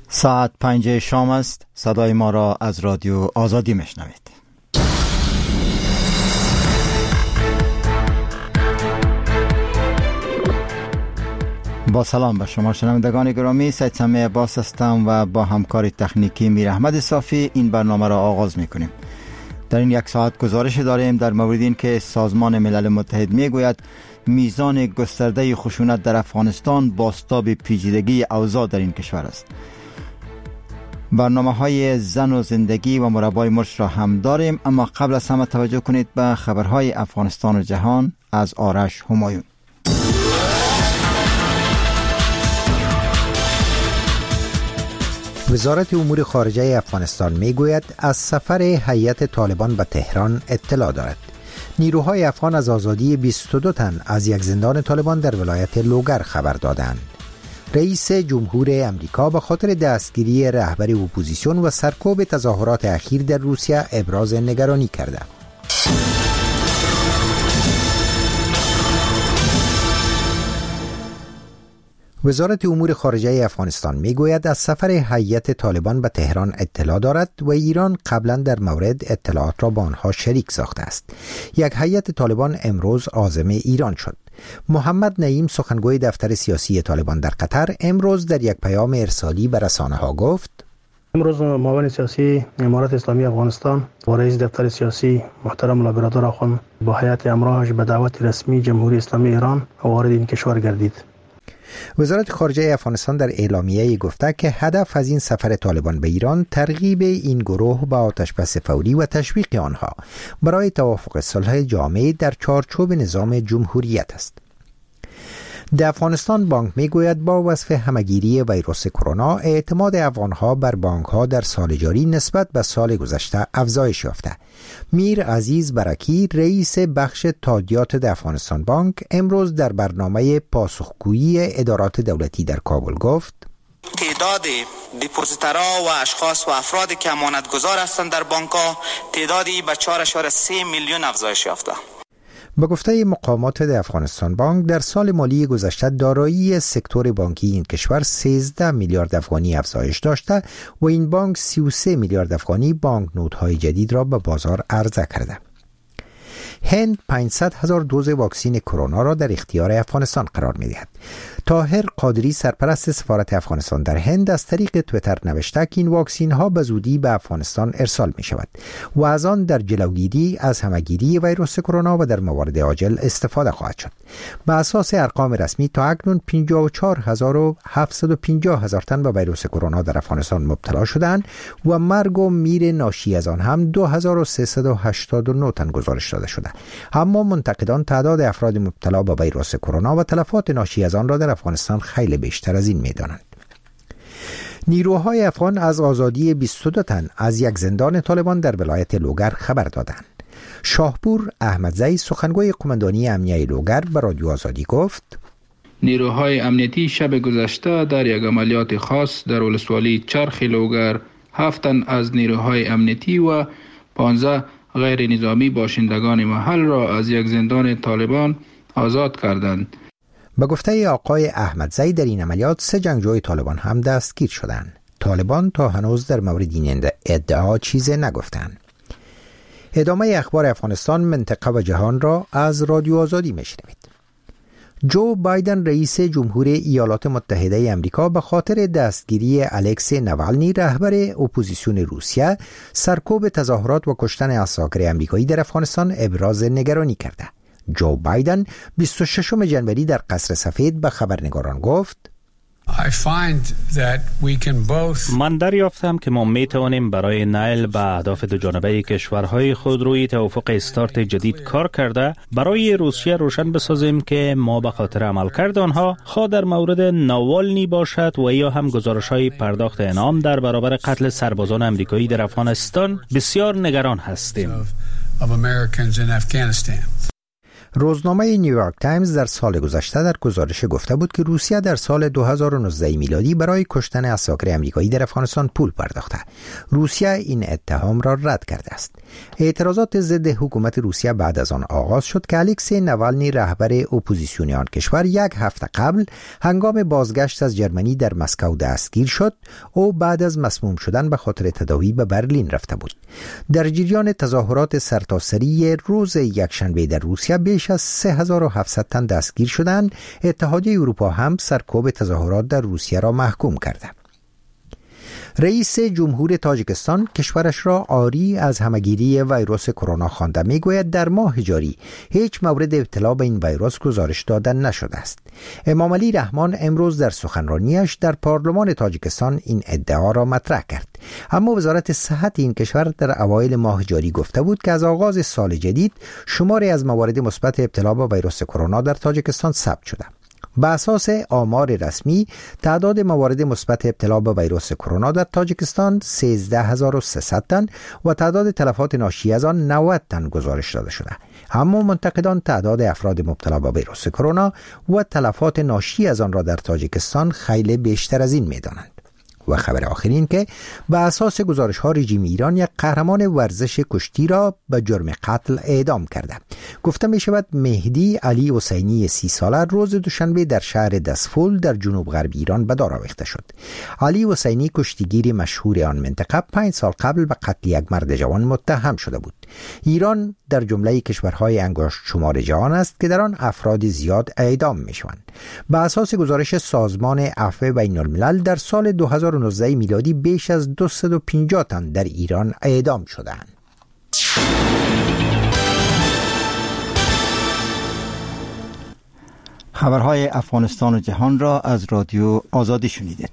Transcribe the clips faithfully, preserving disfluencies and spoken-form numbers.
ساعت پنج شام است. صدای ما را از رادیو آزادی میشنوید. با سلام به شما شنوندگان گرامی، سید سمیع عباس هستم و با همکار تکنیکی میر احمد صافی این برنامه را آغاز میکنیم. در این یک ساعت گزارش داریم در مورد این که سازمان ملل متحد میگوید میزان گسترده خشونت در افغانستان بازتاب پیچیدگی اوضاع در این کشور است. برنامه های زن و زندگی و مربای مرش را هم داریم، اما قبل از همه توجه کنید به خبرهای افغانستان و جهان از آرش همایون. وزارت امور خارجه افغانستان میگوید از سفر هیئت طالبان به تهران اطلاع دارد. نیروهای افغان از آزادی بیست و دو تن از یک زندان طالبان در ولایت لوگر خبر دادند. رئیس جمهور امریکا به خاطر دستگیری رهبر اپوزیسیون و سرکوب تظاهرات اخیر در روسیه ابراز نگرانی کرده. وزارت امور خارجه افغانستان میگوید از سفر هیئت طالبان به تهران اطلاع دارد و ایران قبلا در مورد اطلاعات را با آنها شریک ساخته است. یک هیئت طالبان امروز عازم ایران شد. محمد نعیم سخنگوی دفتر سیاسی طالبان در قطر امروز در یک پیام ارسالی به رسانه‌ها گفت: امروز معاون سیاسی امارات اسلامی افغانستان و رئیس دفتر سیاسی محترم لابرادور آخوند با هیئت همراهش به دعوت رسمی جمهوری اسلامی ایران وارد این کشور گردید. وزارت خارجه افغانستان در اعلامیه‌ای گفته که هدف از این سفر طالبان به ایران ترغیب این گروه به آتش‌بس فوری و تشویق آنها برای توافق صلح جامع در چارچوب نظام جمهوریت است. در افغانستان بانک میگوید با وصف همگیری ویروس کرونا اعتماد افغانها بر بانکها در سال جاری نسبت به سال گذشته افزایش یافته. میر عزیز برکی رئیس بخش تادیات در افغانستان بانک امروز در برنامه پاسخگویی ادارات دولتی در کابل گفت: تعداد دپوزیترها و اشخاص و افرادی که امانتگزار هستند در بانک‌ها تعدادی به چهار ممیز سه میلیون افزایش یافته. به گفته مقامات در افغانستان بانک در سال مالی گذشته دارایی سکتور بانکی این کشور سیزده میلیارد افغانی افزایش داشته و این بانک سی و سه میلیارد افغانی بانکنوت‌های جدید را به بازار عرضه کرده. هند پانصد هزار دوز واکسن کرونا را در اختیار افغانستان قرار می‌دهد. طاهر قادری سرپرست سفارت افغانستان در هند از طریق توییتر نوشته که این واکسن ها به زودی به افغانستان ارسال می شود و از آن در جلوگیری از همگیری ویروس کرونا و در موارد عاجل استفاده خواهد شد. به اساس ارقام رسمی تا اکنون پنجاه و چهار هزار و هفتصد و پنجاه هزار تن به ویروس کرونا در افغانستان مبتلا شدند و مرگ و میر ناشی از آن هم دو هزار و سیصد و هشتاد و نه تن گزارش داده شده. اما منتقدان تعداد افراد مبتلا به ویروس کرونا و تلفات ناشی از آن را در افغانستان خیلی بیشتر از این می‌دانند. نیروهای افغان از آزادی بیست و دو تن از یک زندان طالبان در ولایت لوگر خبر دادند. شاهپور احمدزی سخنگوی قماندانی امنیه لوگر به رادیو آزادی گفت: نیروهای امنیتی شب گذشته در یک عملیات خاص در ولسوالی چرخ لوگر هفت تن از نیروهای امنیتی و پانزده غیر نظامی باشندگان محل را از یک زندان طالبان آزاد کردند. به گفته آقای احمدزی در این عملیات سه جنگجوی طالبان هم دستگیر شدند. طالبان تا هنوز در مورد این ادعا چیزی نگفتند. ادامه اخبار افغانستان، منطقه و جهان را از رادیو آزادی میشنوید. جو بایدن رئیس جمهور ایالات متحده امریکا به خاطر دستگیری الکسی نوالنی رهبر اپوزیسیون روسیه، سرکوب تظاهرات و کشتن عساکر امریکایی در افغانستان ابراز نگرانی کرده. جو بایدن بیست و ششم ژانویه در قصر سفید به خبرنگاران گفت: من دریافتم که ما می توانیم برای نیل به اهداف دو جانبه کشورهای خود روی توافق استارت جدید کار کرده برای روسیه روشن بسازیم که ما به خاطر عملکرد آنها خواه در مورد ناوالنی باشد و یا هم گزارش‌های پرداخت انعام در برابر قتل سربازان امریکایی در افغانستان بسیار نگران هستیم. روزنامه نیویورک تایمز در سال گذشته در گزارش گفته بود که روسیه در سال دو هزار و نوزده میلادی برای کشتن عساکر آمریکایی در افغانستان پول پرداخته. روسیه این اتهام را رد کرده است. اعتراضات ضد حکومت روسیه بعد از آن آغاز شد که الکسی نوالنی رهبر اپوزیسیون آن کشور یک هفته قبل هنگام بازگشت از جرمنی در مسکو دستگیر شد. او بعد از مسموم شدن به خاطر تداوی به برلین رفته بود. در جریان تظاهرات سرتاسری روز یکشنبه در روسیه بیش از سه هزار و هفتصد تن دستگیر شدند. اتحادیه اروپا هم سرکوب تظاهرات در روسیه را محکوم کرده. رئیس جمهور تاجیکستان کشورش را عاری از همهگیری ویروس کرونا خوانده. میگوید در ماه جاری هیچ مورد ابتلا به این ویروس گزارش داده نشده است. امام علی رحمان امروز در سخنرانیش در پارلمان تاجیکستان این ادعا را مطرح کرد. اما وزارت صحت این کشور در اوایل ماه جاری گفته بود که از آغاز سال جدید شماری از موارد مثبت ابتلا به ویروس کرونا در تاجیکستان ثبت شده. به اساس آمار رسمی تعداد موارد مثبت ابتلا به ویروس کرونا در تاجیکستان سیزده هزار و سیصد تن و تعداد تلفات ناشی از آن نود تن گزارش داده شده. اما منتقدان تعداد افراد مبتلا به ویروس کرونا و تلفات ناشی از آن را در تاجیکستان خیلی بیشتر از این می‌دانند. و خبر آخرین که به اساس گزارش ها رژیم ایران یک قهرمان ورزش کشتی را به جرم قتل اعدام کرده. گفته می شود مهدی علی حسینی سی ساله روز دوشنبه در شهر دسفول در جنوب غرب ایران به دار آویخته شد. علی حسینی کشتیگیر مشهور آن منطقه پنج سال قبل به قتل یک مرد جوان متهم شده بود. ایران در جمله کشورهای انگشت شمار جهان است که در آن افراد زیاد اعدام می شوند. به اساس گزارش سازمان عفو بین الملل در سال دو هزار و نوزده میلادی بیش از دویست و پنجاه تن در ایران اعدام شدند. خبرهای افغانستان و جهان را از رادیو آزادی شنیدید.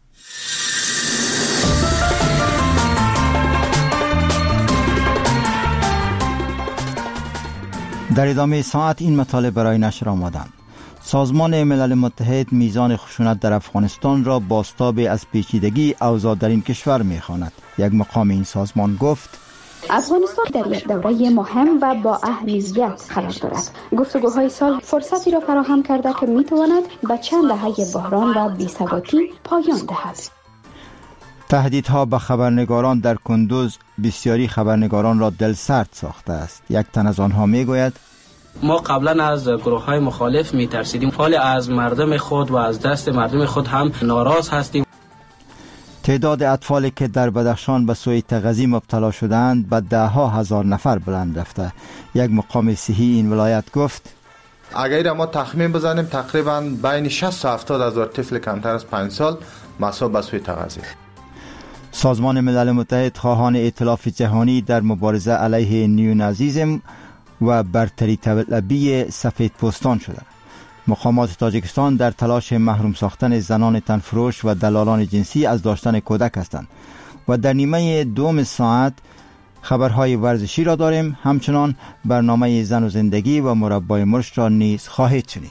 در ادامه ساعت این مطالب برای نشر آمدند. سازمان ملل متحد میزان خشونت در افغانستان را بازتاب از پیچیدگی اوضاع در این کشور می‌خواند. یک مقام این سازمان گفت افغانستان در یک دوره مهم و با اهمیت قرار دارد. گفتگوهای سال فرصتی را فراهم کرده که می‌تواند به چند دهه بحران و بی‌ثباتی پایان دهد. تهدیدها به خبرنگاران در کندوز بسیاری خبرنگاران را دلسرد ساخته است. یک تن از آنها میگوید ما قبلا از گروه های مخالف می ترسیدیم، حال از مردم خود و از دست مردم خود هم ناراض هستیم. تعداد اطفالی که در بدخشان به سوء تغذیه مبتلا شدند به ده ها هزار نفر بلند رفته. یک مقام صحی این ولایت گفت اگر ما تخمین بزنیم تقریبا بین شصت تا هفتاد هزار طفل کمتر از پنج سال مصاب به سوء تغذیه. سازمان ملل متحد خواهان ائتلاف جهانی در مبارزه علیه نیونازیسم و برتری طلبی سفید پوستان شده. مقامات تاجیکستان در تلاش محروم ساختن زنان تنفروش و دلالان جنسی از داشتن کودک هستند. و در نیمه دوم ساعت خبرهای ورزشی را داریم. همچنان برنامه زن و زندگی و مربای مرشد را نیز خواهید شنید.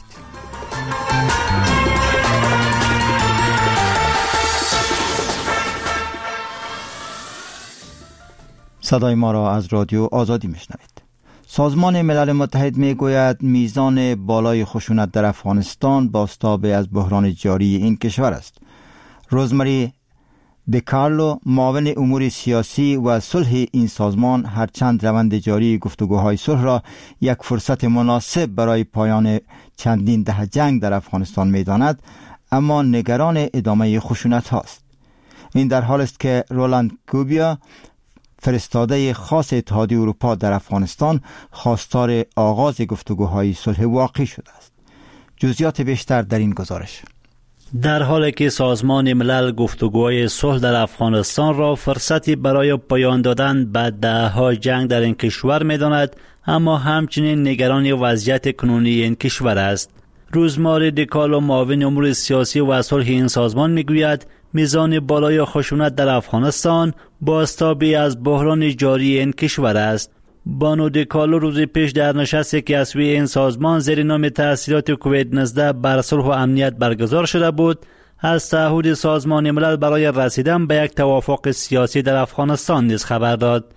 صدای ما را از رادیو آزادی میشنوید. سازمان ملل متحد میگوید میزان بالای خشونت در افغانستان بازتاب از بحران جاری این کشور است. روزمری دکارلو معاون امور سیاسی و صلح این سازمان هرچند روند جاری گفتگوهای صلح را یک فرصت مناسب برای پایان چندین دهه جنگ در افغانستان میداند، اما نگران ادامه خشونت هاست. این در حال است که رولاند کوبیا فرستاده خاص اتحادیه اروپا در افغانستان خواستار آغاز گفتگوهای صلح واقعی شده است. جزئیات بیشتر در این گزارش. در حالی که سازمان ملل گفتگوهای صلح در افغانستان را فرصتی برای پایان دادن به دهه‌ها جنگ در این کشور می‌داند، اما همچنین نگران وضعیت کنونی این کشور است. روزماری دیکالو معاون امور سیاسی و صلح این سازمان میگوید میزان بالای خشونت در افغانستان بازتابی از بحران جاری این کشور است. بانو دیکالو روز پیش در نشستی که از سوی این سازمان زیر نام تأثیرات کووید نوزده بر صلح و امنیت برگزار شده بود، از تعهد سازمان ملل برای رسیدن به یک توافق سیاسی در افغانستان نیز خبر داد.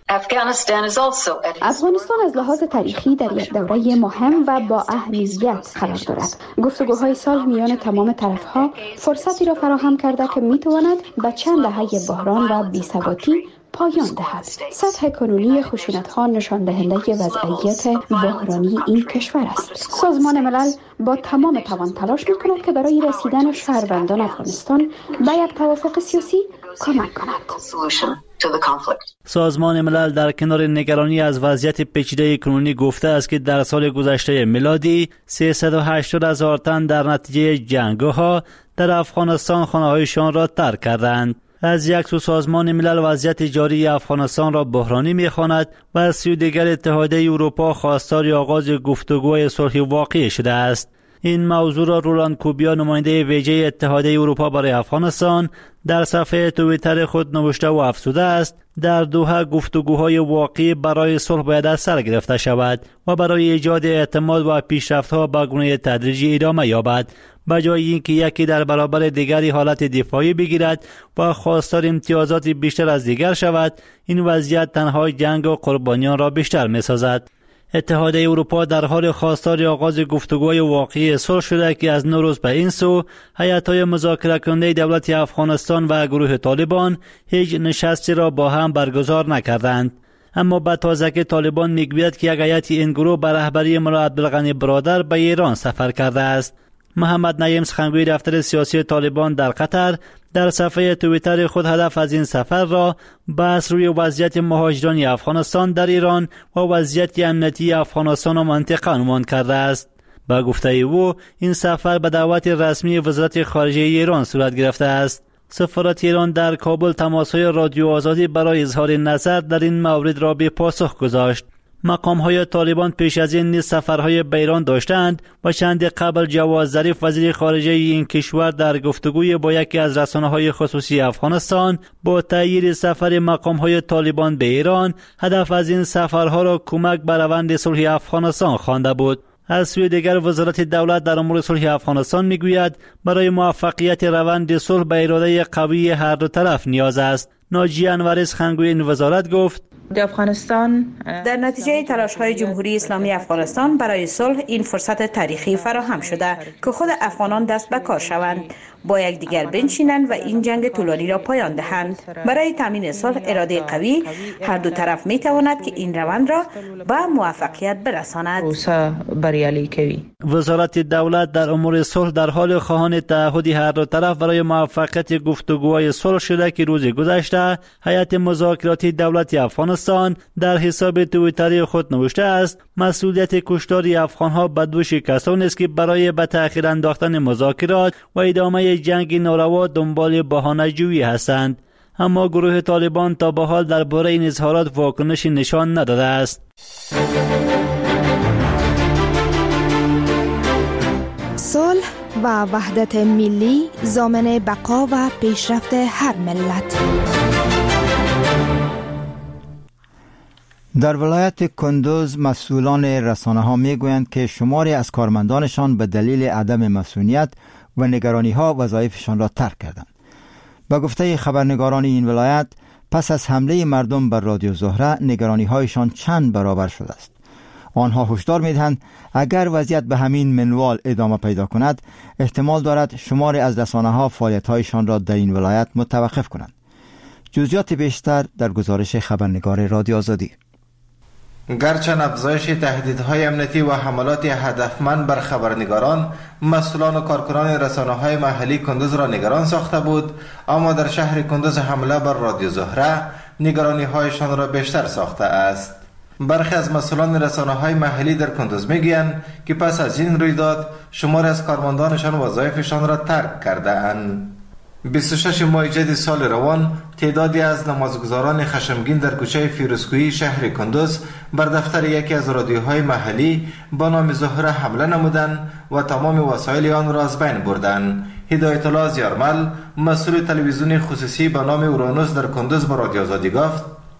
افغانستان از لحاظ تاریخی در یک دوره مهم و با اهمیت قرار دارد. گفتگوهای صلح میان تمام طرفها فرصتی را فراهم کرده که میتواند به چند دهه بحران و بی‌ثباتی پایان دهد. سطح کنونی خشونت‌ها نشان دهنده وضعیت بحرانی این کشور است. سازمان ملل با تمام توان تلاش می‌کند که برای رسیدن شهروندان افغانستان به یک توافق سیاسی کمک کند. سازمان ملل در کنار نگرانی از وضعیت پیچیده کنونی گفته است که در سال گذشته میلادی سیصد و هشتاد هزار تن در نتیجه جنگ‌ها در افغانستان خانه‌هایشان را ترک کردند. از یک سو سازمان ملل وضعیت جاری افغانستان را بحرانی می‌خواند و از سوی دیگر اتحادیه اروپا خواستار آغاز گفتگوهای صلحی واقعی شده است. این موضوع را رولان کوبیا نماینده ویژه اتحادیه اروپا برای افغانستان در صفحه توییتر خود نوشته و افزوده است در دوحه گفتگوهای واقعی برای صلح باید از سر گرفته شود و برای ایجاد اعتماد و پیشرفت‌ها به گونه تدریجی ادامه یابد، به جای اینکه یکی در برابر دیگری حالت دفاعی بگیرد و خواستار امتیازات بیشتر از دیگر شود. این وضعیت تنها جنگ و قربانیان را بیشتر می‌سازد. اتحادیه اروپا در حال خواستار آغاز گفتگوهای واقعی صلح شده که از نو روز به این سو هیئت‌های مذاکره کننده دولت افغانستان و گروه طالبان هیچ نشستی را با هم برگزار نکردند. اما به تازگی طالبان میگوید که یک هیئت این گروه به رهبری ملا عبدالغنی برادر به ایران سفر کرده است. محمد نعیم سخنگوی دفتر سیاسی طالبان در قطر در صفحه توییتر خود هدف از این سفر را بحث روی وضعیت مهاجران افغانستان در ایران و وضعیت امنیتی افغانستان و منطقه عنوان کرده است. با گفته او این سفر به دعوت رسمی وزارت خارجه ایران صورت گرفته است. سفارت ایران در کابل تماس‌های رادیو آزادی برای اظهار نظر در این مورد را به پاسخ گذاشت. مقام‌های طالبان پیش از این نیز سفرهای به ایران داشتند و چند قبل جواد ظریف وزیر خارجه این کشور در گفتگوی با یکی از رسانه‌های خصوصی افغانستان با تأیید سفر مقام‌های طالبان به ایران هدف از این سفرها را کمک به روند صلح افغانستان خوانده بود. از سوی دیگر وزارت دولت در امور صلح افغانستان میگوید برای موفقیت روند صلح به اراده قوی هر دو طرف نیاز است. ناجیه انوری سخنگوی این وزارت گفت افغانستان در نتیجه تلاش‌های جمهوری اسلامی افغانستان برای صلح این فرصت تاریخی فراهم شده که خود افغانان دست به کار شوند، با یکدیگر بنشینند و این جنگ طولانی را پایان دهند. برای تامین صلح اراده قوی هر دو طرف می تواند که این روند را به موفقیت برساند. وزارت دولت در امور صلح در حال خواهان تعهد هر دو طرف برای موفقیت گفتگوهای صلح شده که روز گذشته هیئت مذاکراتی دولت افغانستان در حساب توییتری خود نوشته است مسئولیت کشتار افغان‌ها به دوش کسانی است که برای به تأخیر انداختن مذاکرات و ادامه جنگ ناروا دنبال بهانه‌جویی هستند. اما گروه طالبان تا به حال درباره این اظهارات واکنش نشان نداده است. صلح و وحدت ملی ضامن بقا و پیشرفت هر ملت. در ولایت کندوز مسئولان رسانه ها می گویند که شماری از کارمندانشان به دلیل عدم مسئولیت و نگرانی ها وظایفشان را ترک کردند. با گفته خبرنگاران این ولایت پس از حمله مردم بر رادیو زهره نگرانی هایشان چند برابر شده است. آنها هشدار می دهند اگر وضعیت به همین منوال ادامه پیدا کند احتمال دارد شماری از رسانه ها فعالیت هایشان را در این ولایت متوقف کنند. جزئیات بیشتر در گزارش خبرنگار رادیو آزادی. گرچند افزایش تهدیدهای امنیتی و حملات هدفمند بر خبرنگاران، مسئولان و کارکنان رسانه‌های محلی کندوز را نگران ساخته بود، اما در شهر کندوز حمله بر رادیو زهره نگرانی‌هایشان را بیشتر ساخته است. برخی از مسئولان رسانه‌های محلی در کندوز میگویند که پس از این رویداد شماری از کارمندانشان وظایفشان را ترک کرده اند. بیست و شش ماه جدید سال روان تعدادی از نمازگزاران خشمگین در کوچه فیروزکویی شهر کندوز بر دفتر یکی از رادیوهای محلی با نام زهره حمله نمودند و تمام وسایل آن را از بین بردند. هدایت الله زیارمل مسئول تلویزیون خصوصی به نام اورانوس در کندوز با رادیو آزادی گفت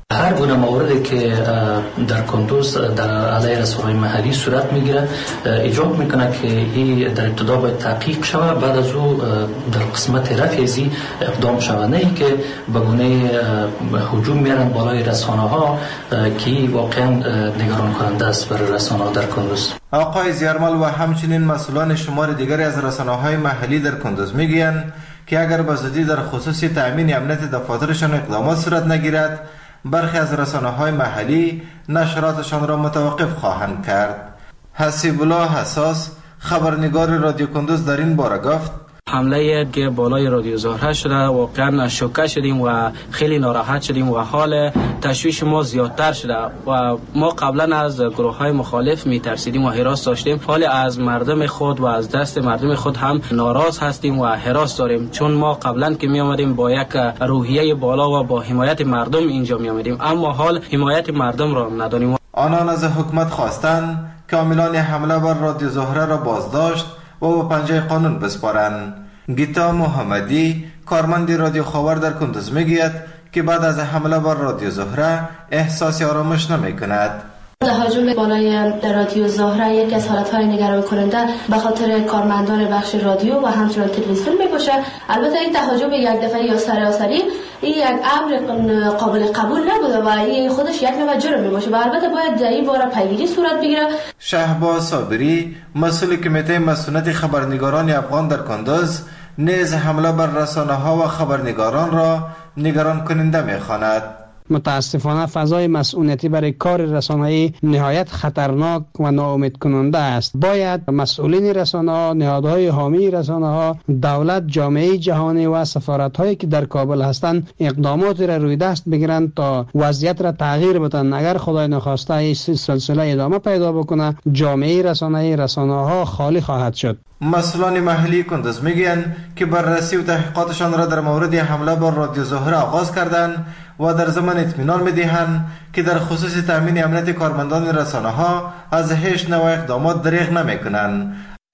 هر گونه موردی که در کندوز در علیه رسانه‌های محلی صورت میگیره ایجاب میکنه که این در ابتدا باید تحقیق شود، بعد از او در قسمت رفع ازی اقدام شود، نه اینکه به گونه هجوم میارن بالای رسانه ها که واقعا نگران کننده است برای رسانه ها در کندوز. آقای زیارمل و همچنین مسئولان شمار دیگری از رسانه های محلی در کندوز میگویند که اگر به زودی در خصوص تأمین امنیت دفاترشان اقدامات صورت نگیرد، برخی از رسانه‌های محلی نشراتشان را متوقف خواهند کرد. حسیب الله حساس، خبرنگار رادیو کندوز، در این باره گفت: حمله که بالای رادیو زهره شده واقعا شوکه شدیم و خیلی ناراحت شدیم و حال تشویش ما زیادتر شده و ما قبلا از گروه های مخالف میترسیدیم و هراس داشتیم، حال از مردم خود و از دست مردم خود هم ناراض هستیم و هراس داریم، چون ما قبلا که می آمدیم با یک روحیه بالا و با حمایت مردم اینجا می آمدیم، اما حال حمایت مردم را نداریم. آنان از حکومت خواستند که عاملان حمله بر رادیو زهره را بازداشت و به پنجه قانون بسپارند. گیتا محمدی، کارمند رادیو خاور در کندوز، میگوید که بعد از حمله بر رادیو زهره احساس آرامش نمی کند. تهاجم بالای رادیو زهره یک از حالتهای نگران کننده به خاطر کارمندان بخش رادیو و همچنان تلویزیون می باشه. البته این تهاجم یک دفعه یا سراسری این یک امر قابل قبول نبوده و این خودش یک نوع جرم می باشه و البته باید در این باره پیگیری صورت بگیره. شهباز صابری، مسئول کمیته مسئولیت خبرنگاران افغان در کندوز، نیز حمله بر رسانه ها و خبرنگاران را نگران کننده می خواند. متاسفانه فضای مسئولیتی برای کار رسانه‌ای نهایت خطرناک و ناامید کننده است. باید مسئولین رسانه‌ها، نهادهای حامی رسانه‌ها، دولت، جامعه جهانی و سفارت‌هایی که در کابل هستند اقداماتی را روی دست بگیرند تا وضعیت را تغییر بدن. اگر خدای نخواسته این سلسله ادامه پیدا بکنه، جامعه رسانه‌ای رسانه‌ها خالی خواهد شد. مسئولان محلی کندوز میگویند که بررسی و تحقیقاتشان را در مورد حمله بر رادیو زهره آغاز کردند و در زمان اطمینان می‌دهند که در خصوص تامین امنیت کارمندان رسانه‌ها از هیچ نوع اقدامات دریغ نمی‌کنند.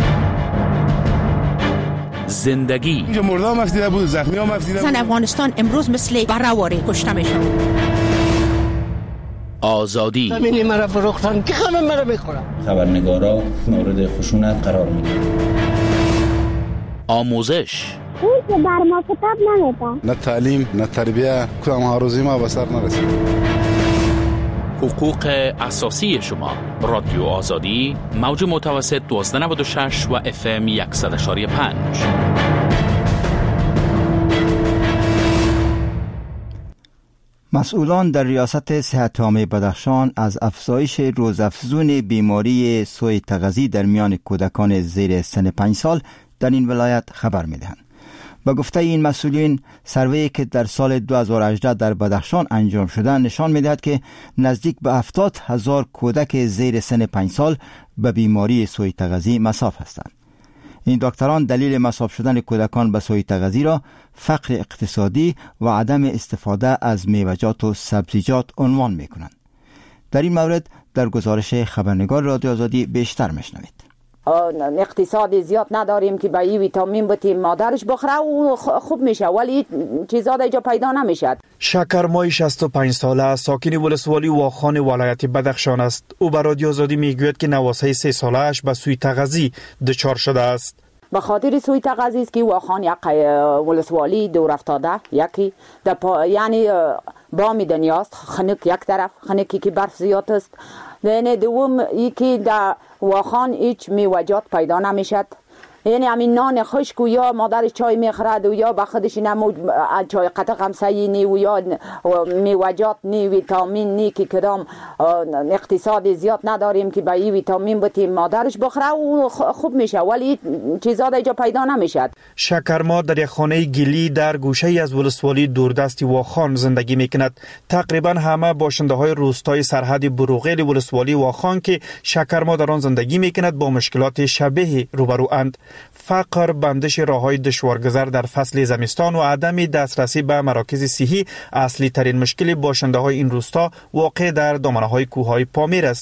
زندگی اینجا مرده هم افزیده بود، زخمی هم افزیده بود. زن افغانستان امروز مثل برهواری کشته میشن. آزادی زمینی مرا فروختن که همه مرا میخورن. خبرنگارا مورد خشونت قرار میگیرن. آموزش اون که بر ما کتاب نمیدن. نه تعلیم نه تربیه، کدام آرزوی ما به سر نرسید. حقوق اساسی شما. رادیو آزادی، موج متوسط دوازده نود و شش و اف ام صد و یک و پنج. مسئولان در ریاست صحت عامه بدخشان از افزایش روزافزون بیماری سوی تغذی در میان کودکان زیر سن پنج سال در این ولایت خبر می‌دهند. با گفته این مسئولین، سروی که در سال دو هزار و هجده در بدخشان انجام شده نشان می‌دهد که نزدیک به هفتاد هزار کودک زیر سن پنج سال به بیماری سوی تغذی مصاب هستند. این دکتران دلیل مصاب شدن کودکان به سوی تغذی را فقر اقتصادی و عدم استفاده از میوه‌جات و سبزیجات عنوان می‌کنند. در این مورد در گزارش خبرنگار رادیو آزادی بیشتر می‌شنوید. اقتصاد زیاد نداریم که با این ویتامین بتیم مادرش بخوره و خوب میشه، ولی چیزا اینجا پیدا نمیشد. شکرمای شصت و پنج ساله ساکن ولسوالی واخان ولایت بدخشان است. او به رادیو آزادی میگوید که نواسه سه ساله‌اش به سوی تغذی دچار شده است. به خاطر سوی تغذی است که واخان یک ولسوالی دور افتاده، یکی پا... یعنی بام دنیاست، خنک یک طرف، خنکی که برف زیاد است. نه دوم یکی در واخان هیچ میوه‌جات پیدا نمیشد، یعنی همین نان خشک و یا مادرش چای میخورد و یا به خودش نمو چای قطع غمسه نی و یا میوه‌جات نی، ویتامین نی که کدام اقتصاد زیاد نداریم که به این ویتامین بتیم مادرش بخوره و خوب میشه، ولی چیزا اینجا پیدا نمیشد. شکرما در یک خانه گلی در گوشه ای از ولسوالی دوردست واخان زندگی میکند. تقریبا همه باشنده های روستای سرحد بروغیل ولسوالی واخان که شکرما در آن زندگی میکند با مشکلات شبیه روبرو اند. فقر، بندش راههای دشوارگذر در فصل زمستان و عدم دسترسی به مراکز صحی اصلی ترین مشکل باشنده های این روستا واقع در دامنه های کوه های پامیر است.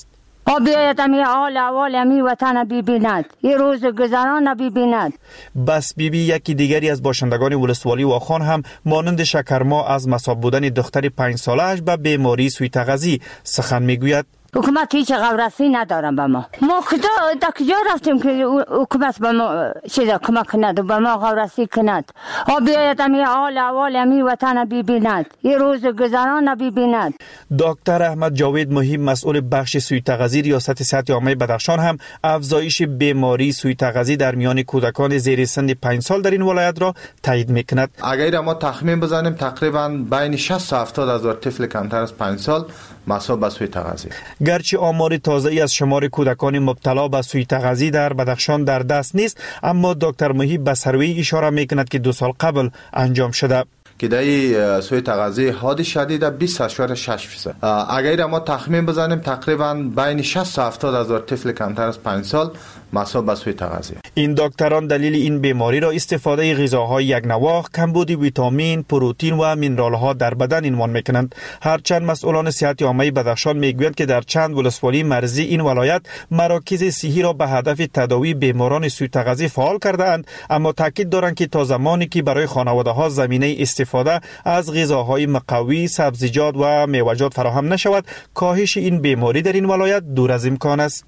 بیاید امی حال اول امی وطن ببیند، این روز گذران ببیند. بس بیبی یکی دیگری از باشندگان ولسوالی واخان هم مانند شکرما از مصاب بودن دختر پنج ساله‌اش به بیماری سوی تغذی سخن میگوید. حکومت هیچ غورسی ندارم به ما. ما کجا تا کجا رفتیم که حکومت به ما چیزا کمک کند و به ما غورسی کند. ها بیاید امی حال اول امی وطن ببیند، این روز گذران ببیند. دکتر احمد جاوید مهم مسئول بخش سوی تغذی ریاست صحت عامه بدخشان هم افزایش بیماری سوی تغذی در میان کودکان زیر سن پنج سال در این ولایت را تایید میکند. اگر ما تخمین بزنیم تقریبا بین شصت تا هفتاد هزار طفل کمتر از پنج سال مصاب به سوی تغذی. گرچه آمار تازه‌ای از شمار کودکان مبتلا به سوی تغذی در بدخشان در دست نیست، اما دکتر محیب به سروی اشاره میکند که دو سال قبل انجام شده. که در سوی تغذی حاد شدید بیست اشاره شش فیصد. اگر ما تخمین بزنیم تقریبا بین شصت تا هفتاد هزار طفل کمتر از پنج سال مصاب به سوی تغذی. این دکتران دلیل این بیماری را استفاده غذاهای یک نواخت، کمبود ویتامین، پروتئین و مینرال‌ها در بدن عنوان میکنند. هرچند مسئولان صحت عامه بدخشان میگویند که در چند ولسوالی مرزی این ولایت مراکز صحی را به هدف تداوی بیماران سوی تغذی فعال کرده‌اند، اما تاکید دارند که تا زمانی که برای خانواده‌ها زمینه استفاده از غذاهای مقوی، سبزیجات و میوه‌جات فراهم نشود، کاهش این بیماری در این ولایت دور از امکان است.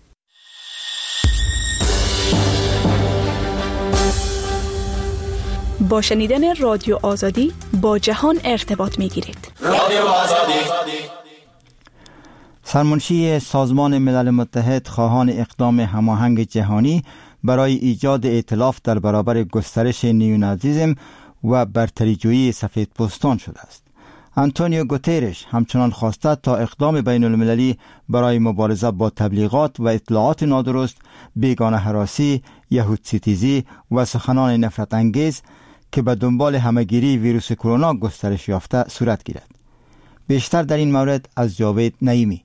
با شنیدن رادیو آزادی با جهان ارتباط می گیرید. رادیو آزادی. سرمنشی سازمان ملل متحد خواهان اقدام هماهنگ جهانی برای ایجاد ائتلاف در برابر گسترش نیونازیسم و برتریجویی سفیدپوستان شده است. آنتونیو گوترش همچنان خواسته تا اقدام بین المللی برای مبارزه با تبلیغات و اطلاعات نادرست، بیگانه هراسی، یهود ستیزی و سخنان نفرت انگیز که به دنبال همهگیری ویروس کرونا گسترش یافته صورت گیرد. بیشتر در این مورد از جاوید نعیمی.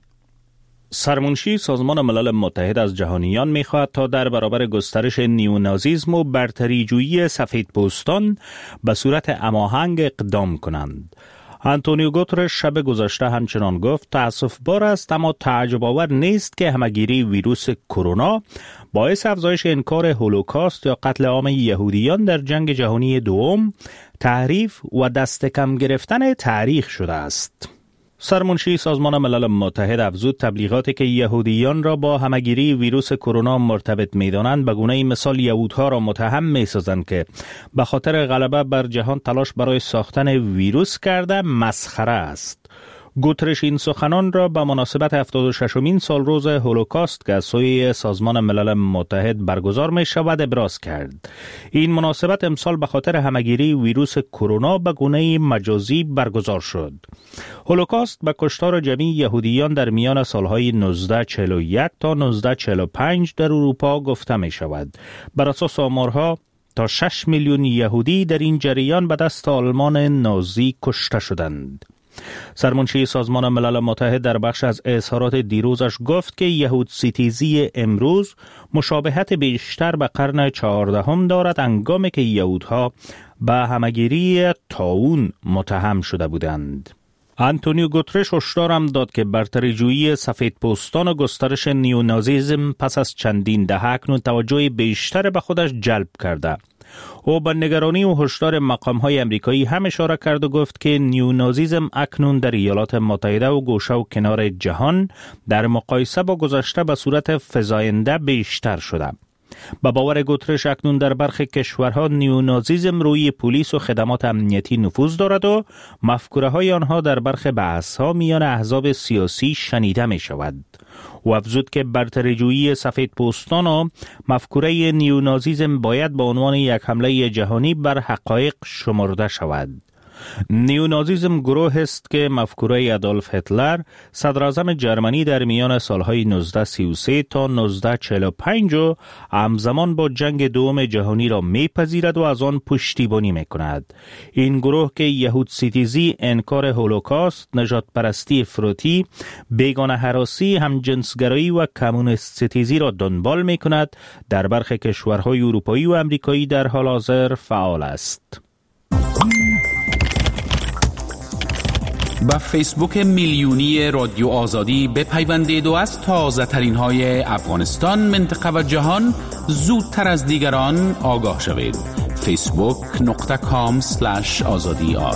سرمنشی سازمان ملل متحد از جهانیان می‌خواهد تا در برابر گسترش نیونازیسم و برتریجویی سفیدپوستان به صورت هماهنگ اقدام کنند. آنتونیو گوترش شب گذشته همچنان گفت تأسف بار است اما تعجب آور نیست که همهگیری ویروس کرونا باعث افزایش انکار هولوکاست یا قتل عام یهودیان در جنگ جهانی دوم، تحریف و دست کم گرفتن تاریخ شده است. سرمنشی سازمان ملل متحد افزود تبلیغاتی که یهودیان را با همهگیری ویروس کرونا مرتبط می‌دانند به گونه مثال یهودها را متهم می‌سازند که به خاطر غلبه بر جهان تلاش برای ساختن ویروس کرده مسخره است. گوترش این سخنان را به مناسبت هفتاد و ششمین سالروز هولوکاست که از سوی سازمان ملل متحد برگزار می شود ابراز کرد. این مناسبت امسال به خاطر همهگیری ویروس کرونا به گونه مجازی برگزار شد. هولوکاست به کشتار جمعی یهودیان در میان سالهای نوزده چهل و یک تا نوزده چهل و پنج در اروپا گفته می شود. بر اساس آمارها تا شش میلیون یهودی در این جریان به دست آلمان نازی کشته شدند. سرمنشی سازمان ملل متحد در بخش از اظهارات دیروزش گفت که یهود ستیزی امروز مشابهت بیشتر به قرن چهاردهم دارد، هنگامی که یهودها به همهگیری طاعون متهم شده بودند. آنتونیو گوترش هشدار هم داد که برتریجویی سفیدپوستان و گسترش نیونازیسم پس از چندین دهه اکنون توجه بیشتر به خودش جلب کرده. او به نگرانی و هشدار مقام‌های امریکایی هم اشاره کرد و گفت که نیونازیسم اکنون در ایالات متحده و گوشه و کنار جهان در مقایسه با گذشته به صورت فزاینده بیشتر شده. به باور گوترش اکنون در برخی کشورها نیونازیسم روی پلیس و خدمات امنیتی نفوذ دارد و مفکوره های آنها در برخی بحث‌ها میان احزاب سیاسی شنیده می شود. و افزود که برتریجویی سفیدپوستان و مفکوره نیونازیسم باید به عنوان یک حمله جهانی بر حقایق شمرده شود. نیونازیسم گروه است که مفکوره آدولف هیتلر صدراعظم جرمنی در میان سالهای نوزده سی و سه تا نوزده چهل و پنج و همزمان با جنگ دوم جهانی را میپذیرد و از آن پشتیبانی میکند. این گروه که یهود ستیزی، انکار هولوکاست، نژاد پرستی افراطی، بیگانه هراسی، همجنسگرایی و کمونیست ستیزی را دنبال میکند، در برخی کشورهای اروپایی و امریکایی در حال حاضر فعال است. به فیسبوک میلیونی رادیو آزادی بپیوندید و از تازه ترین های افغانستان، منطقه و جهان زودتر از دیگران آگاه شوید. فیسبوک نقطه کام سلش آزادی آر.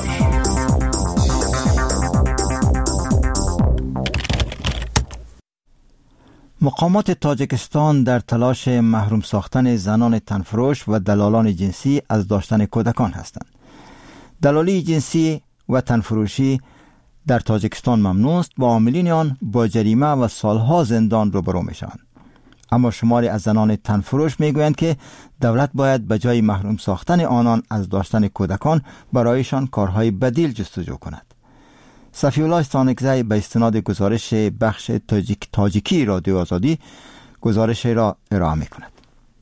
مقامات تاجیکستان در تلاش محروم ساختن زنان تنفروش و دلالان جنسی از داشتن کودکان هستند. دلالی جنسی و تنفروشی در تاجیکستان ممنوع است و عاملین آن با جریمه و سالها زندان روبرو می شوند. اما شماری از زنان تنفروش می گویند که دولت باید به جای محروم ساختن آنان از داشتن کودکان برایشان کارهای بدیل جستجو کند. صفی الله استانکزی به استناد گزارش بخش تاجیک تاجیکی رادیو آزادی گزارش را ارائه می کند.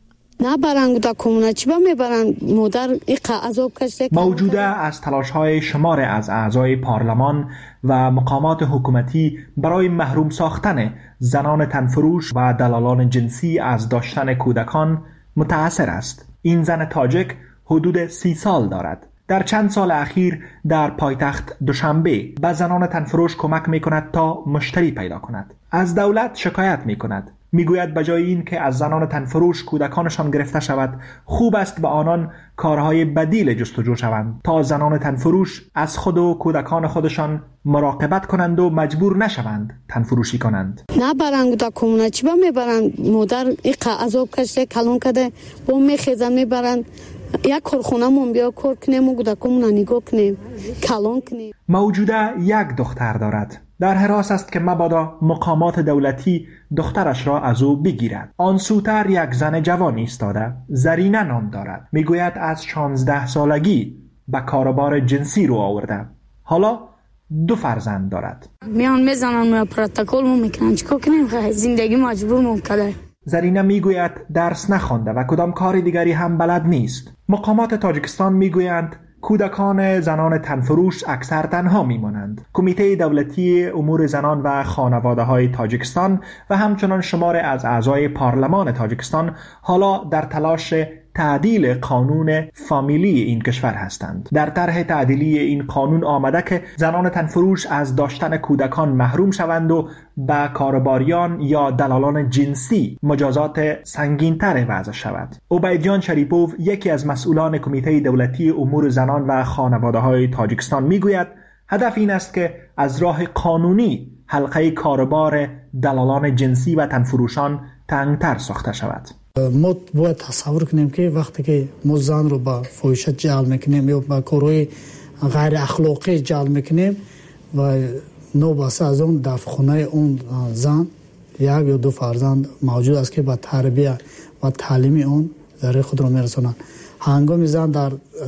موجوده از تلاش‌های شمار از اعضای پارلمان و مقامات حکومتی برای محروم ساختن زنان تنفروش و دلالان جنسی از داشتن کودکان متأثر است. این زن تاجیک حدود سی سال دارد. در چند سال اخیر در پایتخت دوشنبه به زنان تنفروش کمک می کند تا مشتری پیدا کند. از دولت شکایت می کند. می گوید بجای این که از زنان تنفروش کودکانشان گرفته شود، خوب است به آنان کارهای بدیل جستجو شوند تا زنان تنفروش از خود و کودکان خودشان مراقبت کنند و مجبور نشوند تنفروشی کنند. نه برند دا کمونه چی با میبرند مادر ایقا عذاب کشته کلون کده با میخیزن میبرند یک کارخونه مون بیا کار کنیم و کودکمون نگاه کنیم کلون کنیم. موجوده یک دختر دارد. در حراس است که مبادا مقامات دولتی دخترش را از او بگیرد. آن سوتر یک زن جوان ایستاده، زرینه نام دارد. میگوید از شانزده سالگی به کاروبار جنسی رو آورده. حالا دو فرزند دارد. میان میزنن و پروتکل مو میکنن چیکار کنیم؟ زندگی مجبور مون کرده. زرینه میگوید درس نخوانده و کدام کار دیگری هم بلد نیست. مقامات تاجیکستان میگویند کودکان زنان تنفروش اکثر تنها میمانند. کمیته دولتی امور زنان و خانواده های تاجیکستان و همچنان شمار از اعضای پارلمان تاجیکستان حالا در تلاش تعدیل قانون فامیلی این کشور هستند. در طرح تعدیلی این قانون آمده که زنان تنفروش از داشتن کودکان محروم شوند و به کارباریان یا دلالان جنسی مجازات سنگین‌تر وضع شود. عبیدیان شریپوف یکی از مسئولان کمیته دولتی امور زنان و خانواده‌های تاجیکستان میگوید هدف این است که از راه قانونی حلقه کاربار دلالان جنسی و تنفروشان تنگتر ساخته شود. ما باید تصور کنیم که وقتی که ما زن رو با فحاشی جلب میکنیم یا با کارهای غیر اخلاقی جلب میکنیم و نوباسته از اون در خانه اون زن یک یا دو فرزند موجود است که با تربیت و تعلیم اون ذره خود رو میرسونن. هنگامی زن در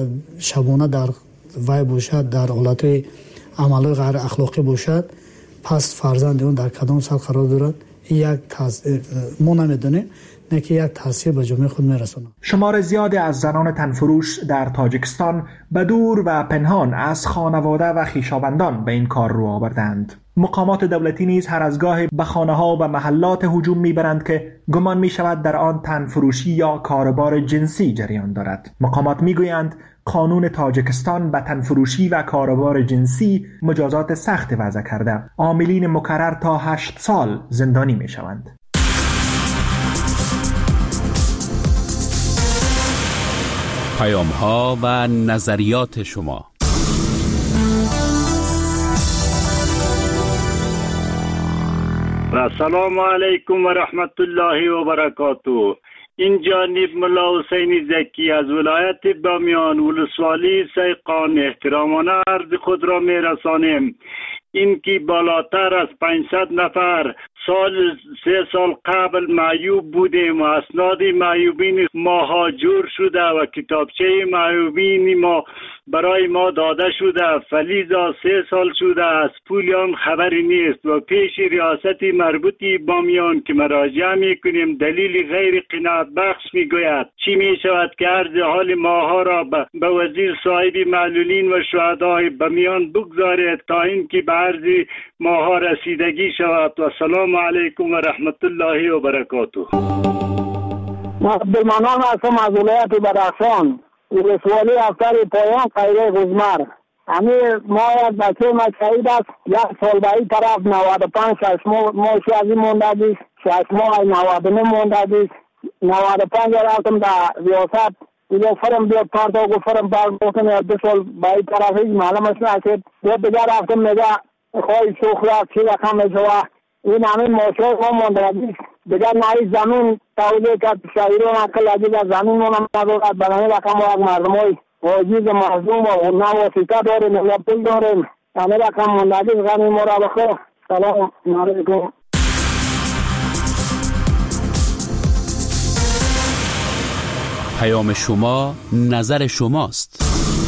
شبانه در وای باشد، در حالت عمل غیر اخلاقی باشد، پس فرزند اون در کدام سال قرار دارد یک تاثیر ما نمیدونیم نه که یک تاثیر به جامعه خود میرسونه. شمار زیادی از زنان تنفروش در تاجیکستان به دور و پنهان از خانواده و خویشاوندان به این کار رو آوردند. مقامات دولتی نیز هر از گاهی به خانه‌ها و محلات هجوم میبرند که گمان میشود در آن تنفروشی یا کاربار جنسی جریان دارد. مقامات میگویند قانون تاجیکستان به تنفروشی و کاربار جنسی مجازات سخت وضع کرده. عاملین مکرر تا هشت سال زندانی میشوند. پیام ها و نظریات شما. السلام علیکم و رحمت الله و برکاته. این جانب ملا حسین زکی از ولایت بامیان ولسوالی سیقان احترامانه عرض خود را می رسانیم. این که بالاتر از پانصد نفر سال سه سال قبل معیوب بودیم و اسناد معیوبین ما ها جور شده و کتابچه معیوبین ما برای ما داده شده. فلیزا سه سال شده از پولیان خبری نیست و پیش ریاست مربوطی بامیان که مراجعه می کنیم دلیل غیر قناعت بخش می گوید. چی می شود که عرض حال ماها را به وزیر صاحب معلولین و شهدای بامیان بگذارید تا اینکه به عرض ماها رسیدگی شود. و سلام علیکم و رحمت الله و برکاته. عبدالمنان هستم از ولایت بدخشان ولسوالی افتر پایان قیره غزمر. همین ما یک بچه ما شهید است، یک سال به این طرف نود و پنج شش ماه ماشی از این مونده دیست، شش ماه نود و نه مونده دیست. نود و پنج رفتم در ریاست اینو فرم بیاد پارتا و فرم باز بکنم یا دو سال به این طرف هیچ معلومش نشد. بیاد دیگر رفتم میگه خواهی سوخرا چی رقم میشوه، این همین ماشی ما مونده دیست. دیگر نهی زمین تولیه کرد شهیرون اکل عجیب از زمین مونم ندارد. بنامه رقم و مردم های عزیز مظلوم و نواسیقه داریم یا پول داریم. همه رقم مونده دیست. غنی مورا بخیر. سلام علیکم. پیام شما نظر شماست.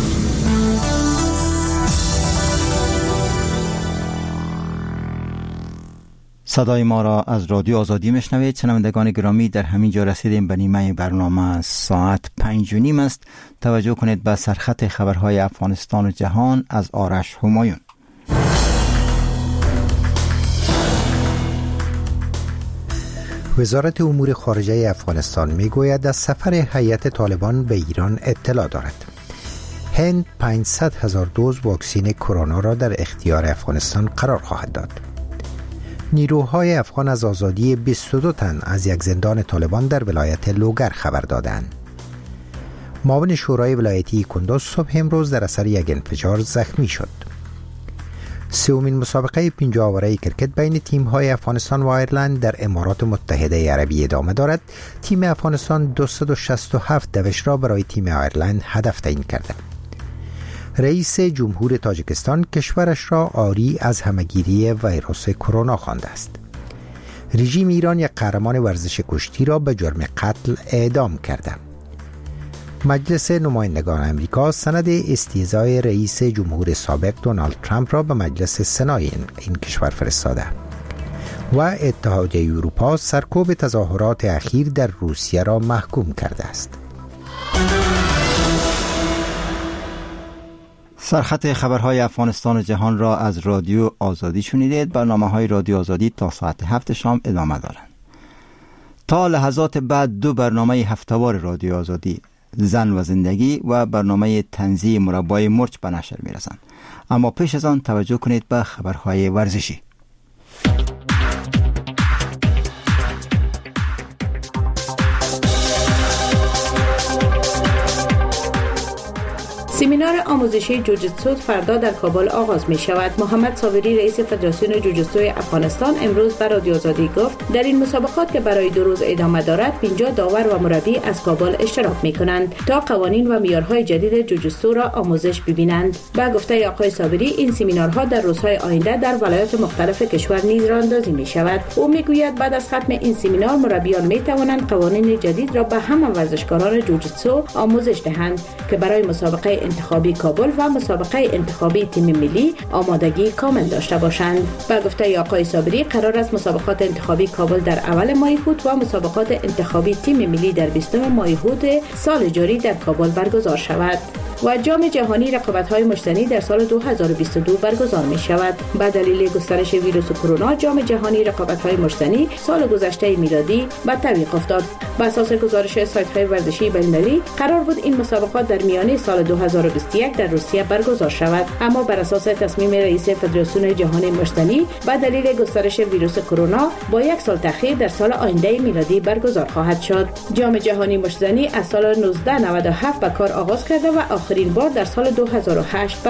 صدای ما را از رادیو آزادی میشنوید. شنوندگان گرامی، در همین جا رسیدیم به نیمه برنامه. ساعت پنج و نیم است. توجه کنید به سرخط خبرهای افغانستان و جهان از آرش همایون. وزارت امور خارجه افغانستان میگوید از سفر هیئت طالبان به ایران اطلاع دارد. هند پانصد هزار دوز واکسین کرونا را در اختیار افغانستان قرار خواهد داد. نیروهای افغان از آزادی بیست و دو تن از یک زندان طالبان در ولایت لوگر خبر دادند. معاون شورای ولایتی کندوز صبح امروز در اثر یک انفجار زخمی شد. سومین مسابقه پنج آوره کرکت بین تیم‌های افغانستان و ایرلند در امارات متحده عربی ادامه دارد. تیم افغانستان دویست و شصت و هفت دوش را برای تیم ایرلند هدف تعیین کرده. رئیس جمهور تاجیکستان کشورش را عاری از همهگیری ویروس کرونا خوانده است. رژیم ایران یک قهرمان ورزش کشتی را به جرم قتل اعدام کرده. مجلس نمایندگان آمریکا سند استیضای رئیس جمهور سابق دونالد ترامپ را به مجلس سنای این, این کشور فرستاده. و اتحادیه اروپا سرکوب تظاهرات اخیر در روسیه را محکوم کرده است. سرخط خبرهای افغانستان و جهان را از رادیو آزادی شنیدید. برنامه‌های رادیو آزادی تا ساعت هفت شام ادامه دارند. تا لحظات بعد دو برنامه هفته‌وار رادیو آزادی، زن و زندگی و برنامه طنزی مربای مرچ به نشر می‌رسند. اما پیش از آن توجه کنید به خبرهای ورزشی. سمینار آموزشی جوجیتسو فردا در کابل آغاز می شود. محمد صابری رئیس فدراسیون جوجیتسو افغانستان امروز بر رادیو آزادی گفت در این مسابقات که برای دو روز ادامه دارد پنجاه داور و مربی از کابل اشتراک می کنند تا قوانین و معیارهای جدید جوجیتسو را آموزش ببینند. با گفته آقای صابری این سمینارها در روزهای آینده در ولایات مختلف کشور نیز راهاندازی می شود. او می گوید بعد از ختم این سمینار مربیان می توانند قوانین جدید را به همه ورزشکاران جوجیتسو آموزش دهند که برای مسابقه انتخابی کابل و مسابقه انتخابی تیم ملی آمادگی کامل داشته باشند. با گفته آقای صابری قرار است مسابقات انتخابی کابل در اول ماه هوت و مسابقات انتخابی تیم ملی در بیستم ماه هوت سال جاری در کابل برگزار شود. و جام جهانی رقابت‌های مجتمعی در سال دو هزار و بیست و دو برگزار می شود. به دلیل گسترش ویروس کرونا جام جهانی رقابت‌های مجتمعی سال گذشته میلادی به تعویق افتاد. بر اساس گزارش سایت‌های ورزشی بین‌المللی قرار بود این مسابقات در میانه سال دو هزار و بیست و یک در روسیه برگزار شود، اما بر اساس تصمیم رئیس فدراسیون جهانی مجتمعی به دلیل گسترش ویروس کرونا با یک سال تأخیر در سال آینده میلادی برگزار خواهد شد. جام جهانی مجتمعی از سال نوزده نود و هفت به کار آغاز کرده و آخرین بار در سال دو هزار و هشت